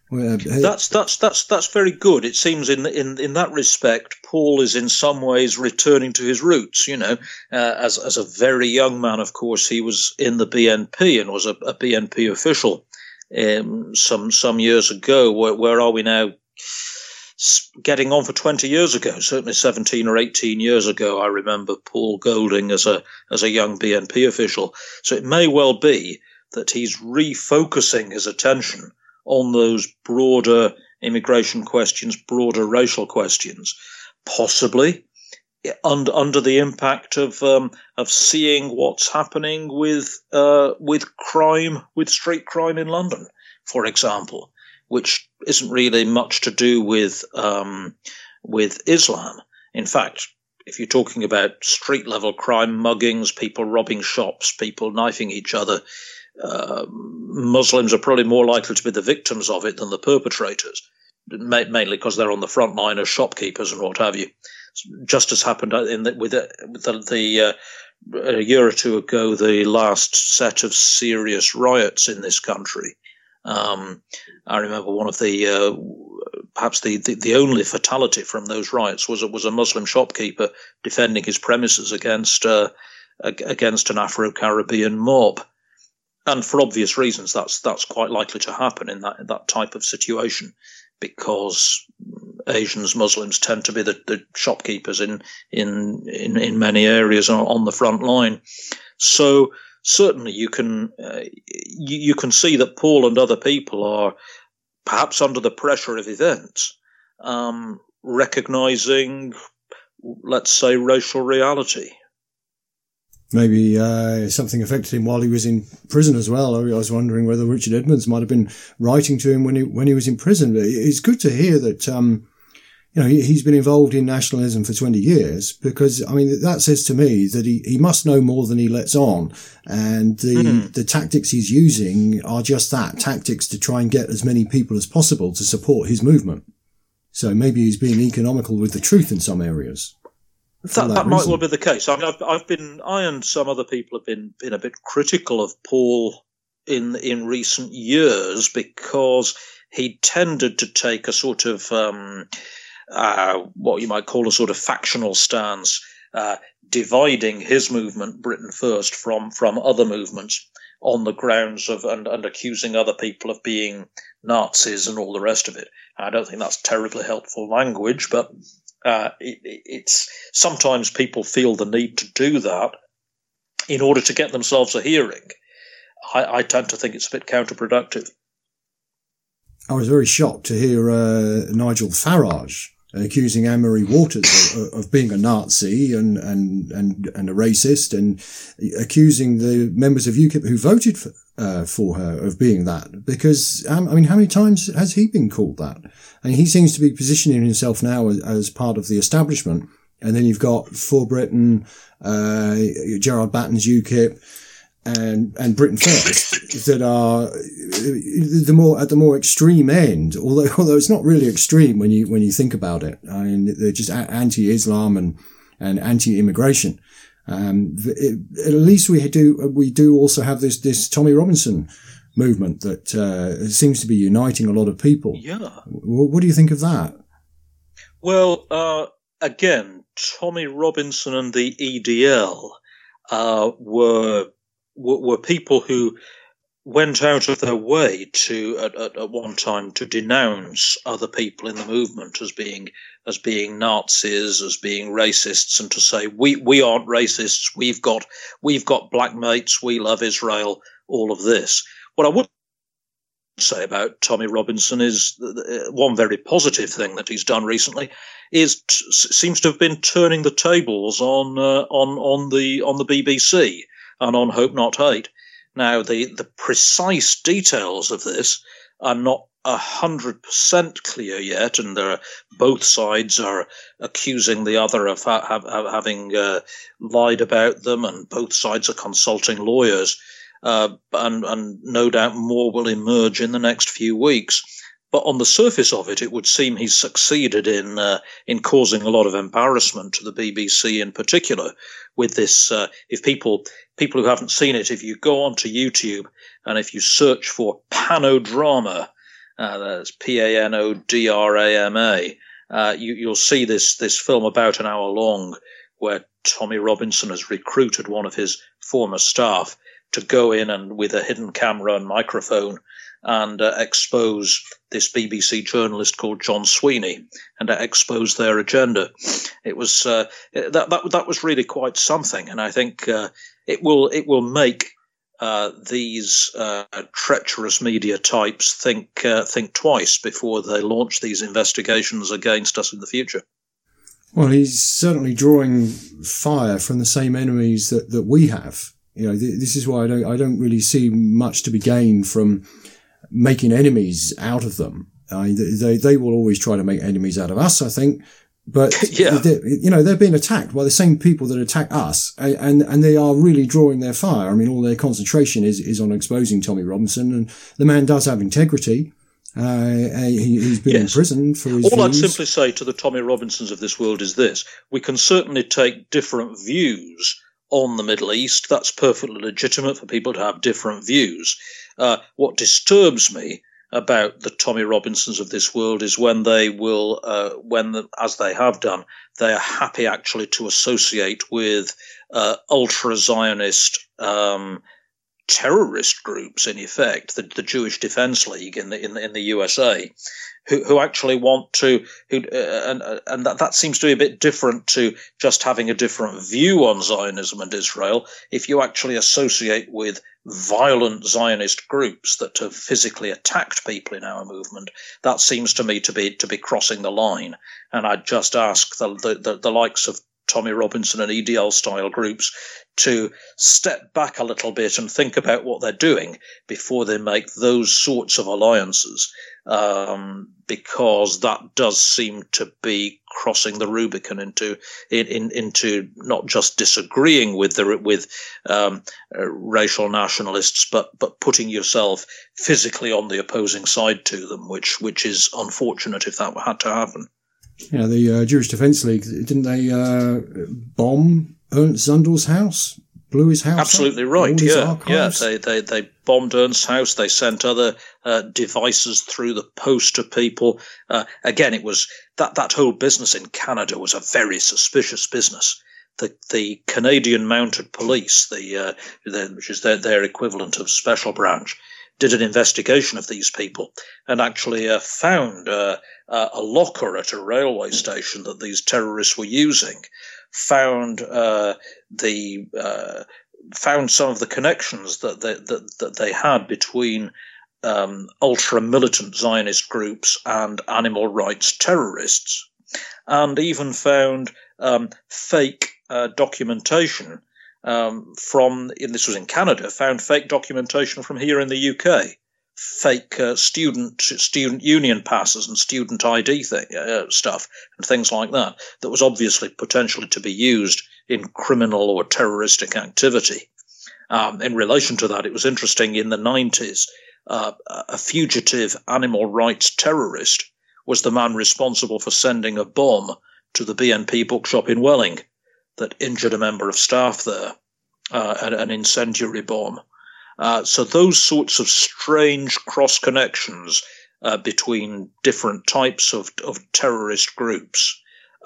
That's very good. It seems in that respect, Paul is in some ways returning to his roots. As a very young man, of course, he was in the BNP and was a BNP official some years ago. Where are we now? Getting on for 20 years ago, certainly 17 or 18 years ago, I remember Paul Golding as a young BNP official. So it may well be that he's refocusing his attention on those broader immigration questions, broader racial questions, possibly under the impact of seeing what's happening with crime, with street crime in London, for example, which isn't really much to do with Islam. In fact, if you're talking about street-level crime, muggings, people robbing shops, people knifing each other, Muslims are probably more likely to be the victims of it than the perpetrators, mainly because they're on the front line as shopkeepers and what have you. Just as happened with a year or two ago, the last set of serious riots in this country. I remember one of perhaps the only fatality from those riots was a Muslim shopkeeper defending his premises against an Afro-Caribbean mob, and for obvious reasons, that's quite likely to happen in that type of situation, because Asians, Muslims tend to be the shopkeepers in many areas on the front line. So certainly you can see that Paul and other people are perhaps under the pressure of events, recognizing, let's say, racial reality. Maybe something affected him while he was in prison as well. I was wondering whether Richard Edmonds might have been writing to him when he was in prison. But it's good to hear that he's been involved in nationalism for 20 years, because I mean that says to me that he must know more than he lets on, and the tactics he's using are just that, tactics to try and get as many people as possible to support his movement. So maybe he's being economical with the truth in some areas. That might well be the case. I mean, I and some other people have been a bit critical of Paul in recent years, because he tended to take a sort of what you might call a sort of factional stance, dividing his movement, Britain First, from other movements on the grounds of and accusing other people of being Nazis and all the rest of it. I don't think that's terribly helpful language, but it's sometimes people feel the need to do that in order to get themselves a hearing. I tend to think it's a bit counterproductive. I was very shocked to hear Nigel Farage accusing Anne-Marie Waters of being a Nazi and a racist, and accusing the members of UKIP who voted for her of being that. Because, how many times has he been called that? And he seems to be positioning himself now as part of the establishment. And then you've got For Britain, Gerard Batten's UKIP, and Britain First that are at the more extreme end. Although it's not really extreme when you think about it. I mean, they're just anti-Islam and anti-immigration. At least we do also have this Tommy Robinson movement that seems to be uniting a lot of people. Yeah. What do you think of that? Well, again, Tommy Robinson and the EDL were people who went out of their way to at one time to denounce other people in the movement as being Nazis, as being racists, and to say we aren't racists, we've got black mates, we love Israel, all of this. What I would say about Tommy Robinson is one very positive thing that he's done recently seems to have been turning the tables on the BBC and on Hope Not Hate. Now, the precise details of this are not 100% clear yet, and both sides are accusing the other of having lied about them, and both sides are consulting lawyers, and no doubt more will emerge in the next few weeks. But on the surface of it, it would seem he's succeeded in causing a lot of embarrassment to the BBC in particular with this. If people who haven't seen it, if you go onto YouTube and if you search for Panodrama, that's Panodrama, you'll see this film about an hour long where Tommy Robinson has recruited one of his former staff to go in and with a hidden camera and microphone and expose this BBC journalist called John Sweeney and expose their agenda. It was that was really quite something, and I think it will make these treacherous media types think twice before they launch these investigations against us in the future. Well, he's certainly drawing fire from the same enemies that we have. You know, this is why I don't really see much to be gained from making enemies out of them. They will always try to make enemies out of us, I think. But, yeah. They're being attacked by the same people that attack us, and they are really drawing their fire. I mean, all their concentration is on exposing Tommy Robinson, and the man does have integrity. He's been in prison for his views. I'd simply say to the Tommy Robinsons of this world is this: we can certainly take different views on the Middle East. That's perfectly legitimate for people to have different views. What disturbs me about the Tommy Robinsons of this world is when they will, as they have done, they are happy actually to associate with ultra-Zionist terrorist groups, in effect, the Jewish Defense League in the USA, who actually want to, and that seems to be a bit different to just having a different view on Zionism and Israel. If you actually associate with violent Zionist groups that have physically attacked people in our movement, that seems to me to be crossing the line. And I'd just ask the likes of Tommy Robinson and EDL style groups to step back a little bit and think about what they're doing before they make those sorts of alliances, because that does seem to be crossing the Rubicon into not just disagreeing with racial nationalists, but putting yourself physically on the opposing side to them, which is unfortunate if that had to happen. Yeah, the Jewish Defense League, didn't they bomb Ernst Zundel's house? Blew his house Absolutely up? Right, yeah. They bombed Ernst's house. They sent other devices through the post to people. Again, it was that whole business in Canada was a very suspicious business. The Canadian Mounted Police, which is their equivalent of Special Branch, did an investigation of these people and actually found a locker at a railway station that these terrorists were using, found some of the connections that they had between ultra-militant Zionist groups and animal rights terrorists, and even found fake documentation this was in Canada, found fake documentation from here in the UK, fake student union passes and student ID stuff and things like that was obviously potentially to be used in criminal or terroristic activity. In relation to that, it was interesting, in the 90s, a fugitive animal rights terrorist was the man responsible for sending a bomb to the BNP bookshop in Welling that injured a member of staff there, an incendiary bomb. So those sorts of strange cross-connections between different types of terrorist groups,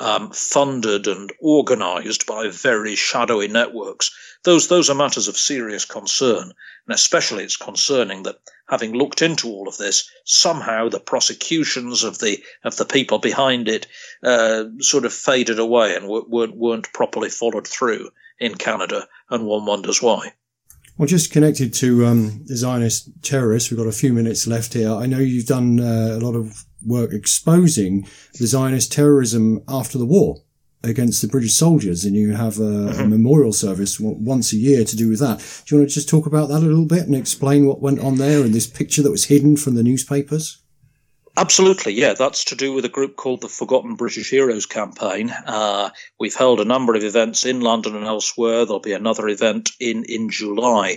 funded and organised by very shadowy networks, those are matters of serious concern. And especially it's concerning that, having looked into all of this, somehow the prosecutions of the people behind it sort of faded away and weren't properly followed through in Canada, and one wonders why. Well, just connected to the Zionist terrorists, we've got a few minutes left here. I know you've done a lot of work exposing the Zionist terrorism after the war against the British soldiers, and you have a memorial service once a year to do with that. Do you want to just talk about that a little bit and explain what went on there and this picture that was hidden from the newspapers? Absolutely, yeah. That's to do with a group called the Forgotten British Heroes campaign. We've held a number of events in London and elsewhere. There'll be another event in July,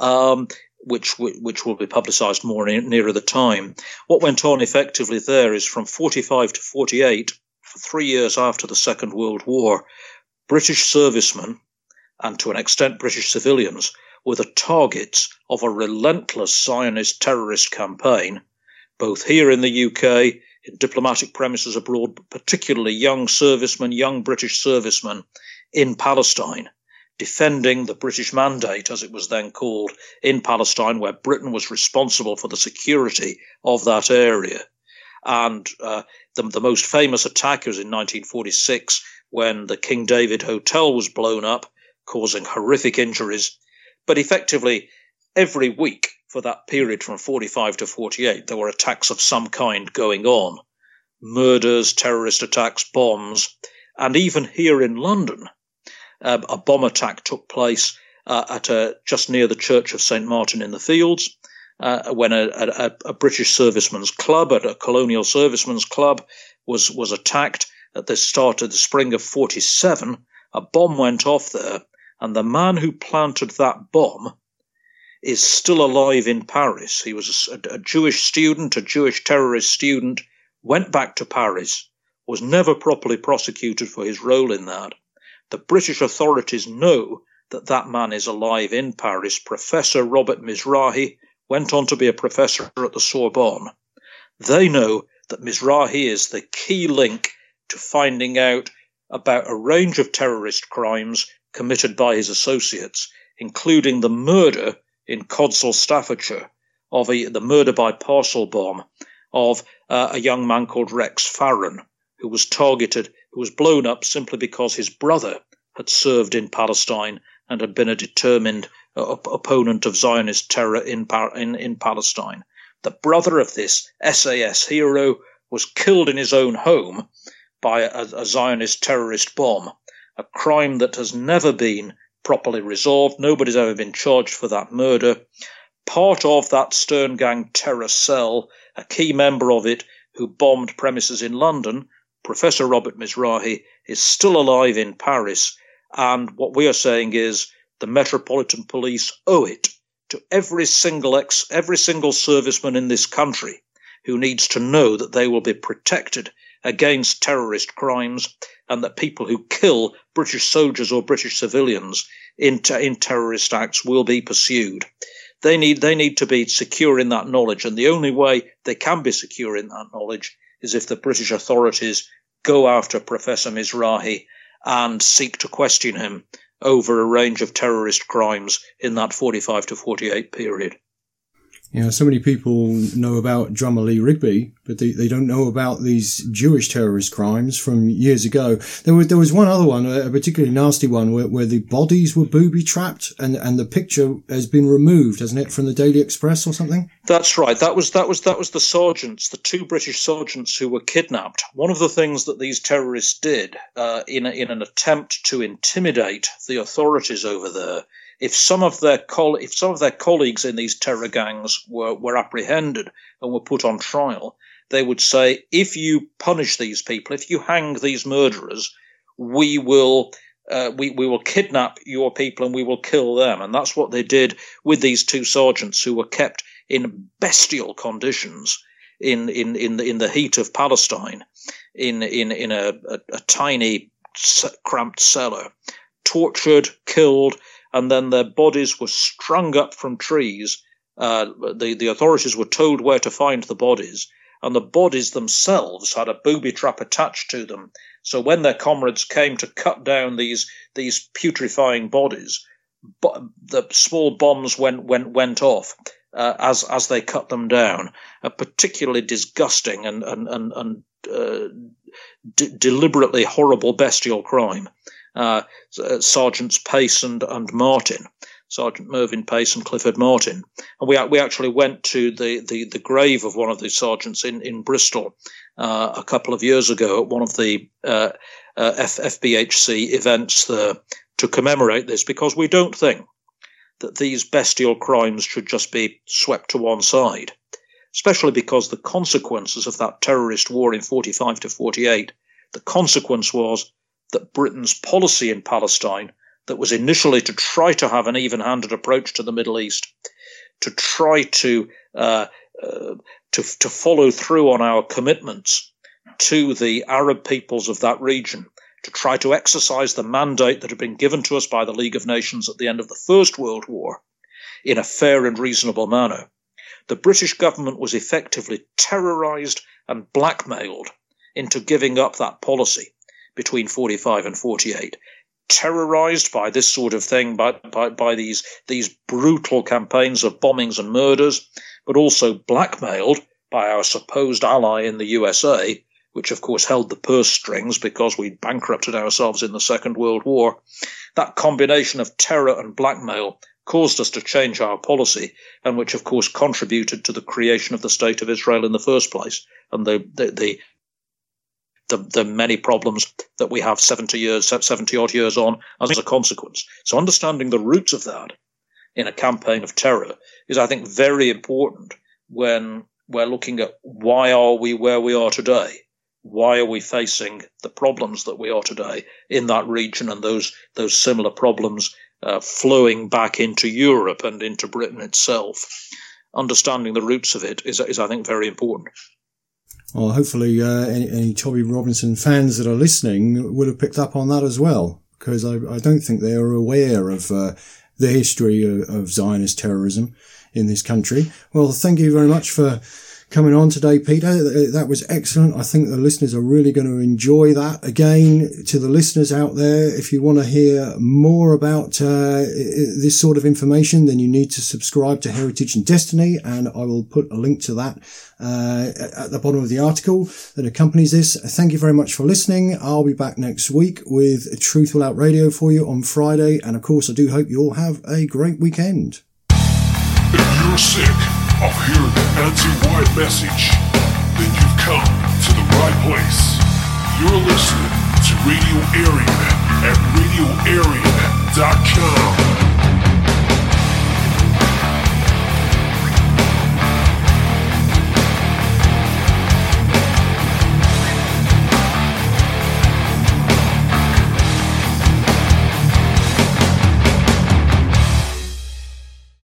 which will be publicised more nearer the time. What went on effectively there is, from 45 to 48, for 3 years after the Second World War, British servicemen, and to an extent British civilians, were the targets of a relentless Zionist terrorist campaign, both here in the UK, in diplomatic premises abroad, but particularly young British servicemen in Palestine, defending the British Mandate, as it was then called, in Palestine, where Britain was responsible for the security of that area. And the most famous attack was in 1946, when the King David Hotel was blown up, causing horrific injuries. But effectively, every week for that period from 45 to 48, there were attacks of some kind going on. Murders, terrorist attacks, bombs. And even here in London, a bomb attack took place just near the Church of St. Martin in the Fields, when a British servicemen's club, a colonial servicemen's club, was attacked at the start of the spring of 47. A bomb went off there, and the man who planted that bomb is still alive in Paris. He was a Jewish student, a Jewish terrorist student, went back to Paris, was never properly prosecuted for his role in that. The British authorities know that man is alive in Paris. Professor Robert Mizrahi went on to be a professor at the Sorbonne. They know that Mizrahi is the key link to finding out about a range of terrorist crimes committed by his associates, including the murder in Codsall, Staffordshire, of the murder by parcel bomb of a young man called Rex Farron, who was blown up simply because his brother had served in Palestine and had been a determined opponent of Zionist terror in Palestine. The brother of this SAS hero was killed in his own home by a Zionist terrorist bomb, a crime that has never been properly resolved. Nobody's ever been charged for that murder. Part of that Stern Gang terror cell, a key member of it who bombed premises in London, Professor Robert Mizrahi, is still alive in Paris. And what we are saying is the Metropolitan Police owe it to every single serviceman in this country who needs to know that they will be protected against terrorist crimes, and that people who kill British soldiers or British civilians in terrorist acts will be pursued. They need to be secure in that knowledge, and the only way they can be secure in that knowledge is if the British authorities go after Professor Mizrahi and seek to question him over a range of terrorist crimes in that 45 to 48 period. So many people know about drummer Lee Rigby, but they don't know about these Jewish terrorist crimes from years ago. There was one other one, a particularly nasty one, where the bodies were booby-trapped and the picture has been removed, hasn't it, from the Daily Express or something? That's right. That was the sergeants, the 2 British sergeants who were kidnapped. One of the things that these terrorists did in an attempt to intimidate the authorities over there, if some of their colleagues in these terror gangs were apprehended and were put on trial, they would say, if you punish these people, if you hang these murderers, we will kidnap your people and we will kill them. And that's what they did with these 2 sergeants who were kept in bestial conditions in the heat of Palestine, in a tiny cramped cellar, tortured, killed, and then their bodies were strung up from trees. The authorities were told where to find the bodies, and the bodies themselves had a booby trap attached to them. So when their comrades came to cut down these putrefying bodies, the small bombs went off as they cut them down. A particularly disgusting and deliberately horrible bestial crime. Sergeants Pace and Martin, Sergeant Mervyn Pace and Clifford Martin, and we actually went to the grave of one of the sergeants in Bristol a couple of years ago at one of the FBHC events there to commemorate this, because we don't think that these bestial crimes should just be swept to one side, especially because the consequences of that terrorist war in 45 to 48, the consequence was that Britain's policy in Palestine, that was initially to try to have an even-handed approach to the Middle East, to try to follow through on our commitments to the Arab peoples of that region, to try to exercise the mandate that had been given to us by the League of Nations at the end of the First World War in a fair and reasonable manner. The British government was effectively terrorized and blackmailed into giving up that policy between 45 and 48, terrorized by this sort of thing, by these brutal campaigns of bombings and murders, but also blackmailed by our supposed ally in the USA, which of course held the purse strings because we bankrupted ourselves in the Second World War. That combination of terror and blackmail caused us to change our policy, and which of course contributed to the creation of the State of Israel in the first place, and the many problems that we have 70 odd years on as a consequence. So understanding the roots of that in a campaign of terror is, I think, very important when we're looking at why are we where we are today? Why are we facing the problems that we are today in that region, and those similar problems flowing back into Europe and into Britain itself? Understanding the roots of it is I think, very important. Well, hopefully any Toby Robinson fans that are listening would have picked up on that as well, because I don't think they are aware of the history of Zionist terrorism in this country. Well, thank you very much for coming on today, Peter. That was excellent. I think the listeners are really going to enjoy that. Again, to the listeners out there, if you want to hear more about this sort of information, then you need to subscribe to Heritage and Destiny, and I will put a link to that at the bottom of the article that accompanies this. Thank you very much for listening. I'll be back next week with Truth Will Out Radio for you on Friday, and of course I do hope you all have a great weekend. If you're sick of hearing the anti-white message, then you've come to the right place. You're listening to Radio Aryan at radioaryan.com.